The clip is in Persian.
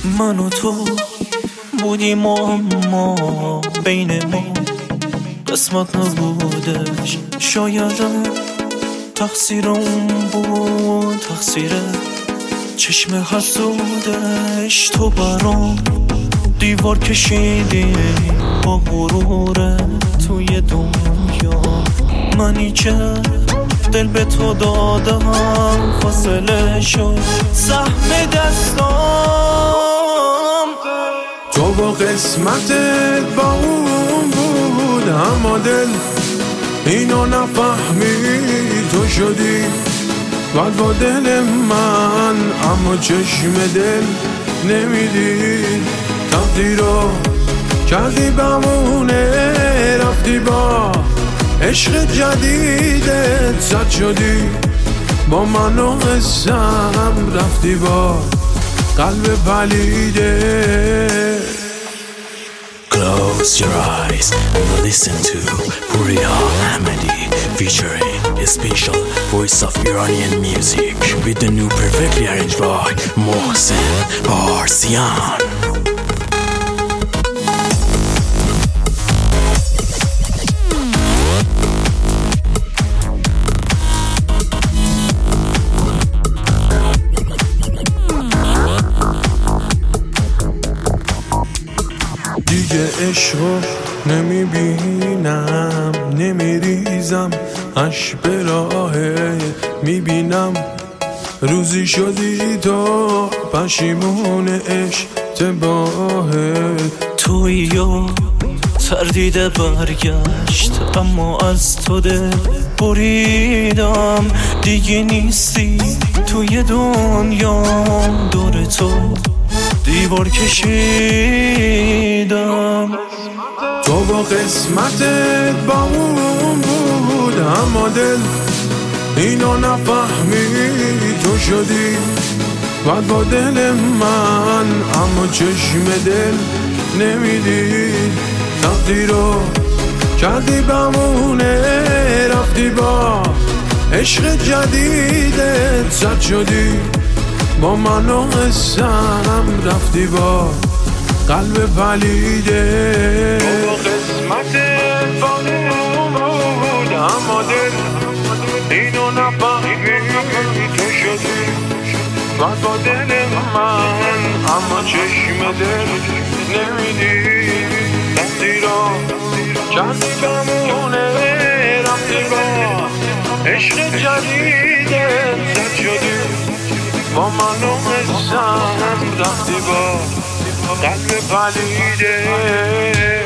من و تو بودیم اما بین ما قسمت نبودش. شایدم تقصیر اون بود، تقصیر چشم حسودش. تو برام دیوار کشیدی با غرور توی دنیا، منی که دل به تو دادم فاصله شد سهم دستام. تو با قسمتت با اون بود، اما دل اینو نفهمی. تو شدی بعد با دل من، اما چشم دل نمیدی. تقدیر رو کردی بمونه، رفتی با عشق جدیدت زد شدی. با من و حسم رفتی با قلب پلیده. Close your eyes and listen to Puriya Ahmadi featuring a special voice of Iranian music with the new perfectly arranged by Mohsen Parsian. دیگه عشقو نمیبینم، نمیریزم اش به راهه. میبینم روزی شدی تو پشیمون اشتباهه. تویی و تردیده برگشت، اما از تو دل بریدم. دیگه نیستی توی دنیام، دور تو دیوار کشیدم. تو با قسمتت با اون بود، اما دل اینو نفهمی. تو شدی بعد با دل من، اما چشم دل نمیدی. تقدیر رو کردی بمونه، رفتی با عشق جدیدت زد شدی. با من و حسم رفتی با قلب پلیده. تو با قسمتت با اون بود، اما دل اینو نفهمی. تو شدی بعد با دل من، اما چشم دل نمیدی. تقدیر رو کردی بمونه، رفتی با عشق جدیدت زد شدی. با من و حسم رفتی با قلب پلیده.